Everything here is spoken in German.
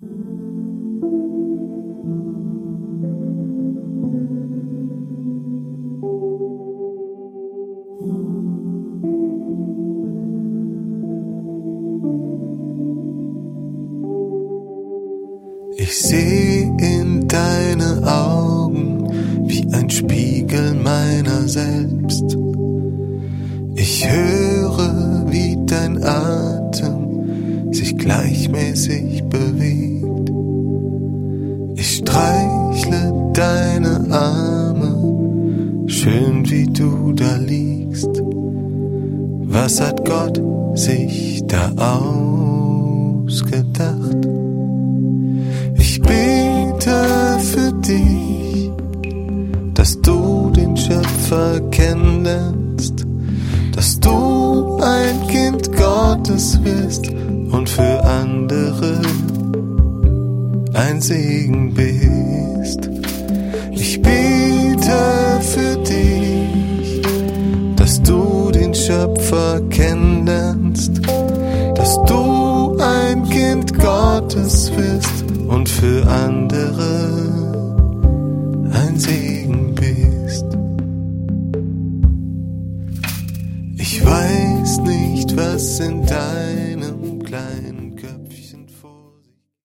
Ich seh in deine Augen wie ein Spiegel meiner selbst. Ich höre, wie dein Atem sich gleichmäßig bewegt. Ich streichle deine Arme, schön wie du da liegst. Was hat Gott sich da ausgedacht? Ich bete für dich, dass du den Schöpfer kennenlernst, dass du ein Kind Gottes wirst und für andere ein Segen bist. Ich bete für dich, dass du den Schöpfer kennenlernst, dass du ein Kind Gottes wirst und für andere ein Segen bist. Ich weiß nicht, was in deinem kleinen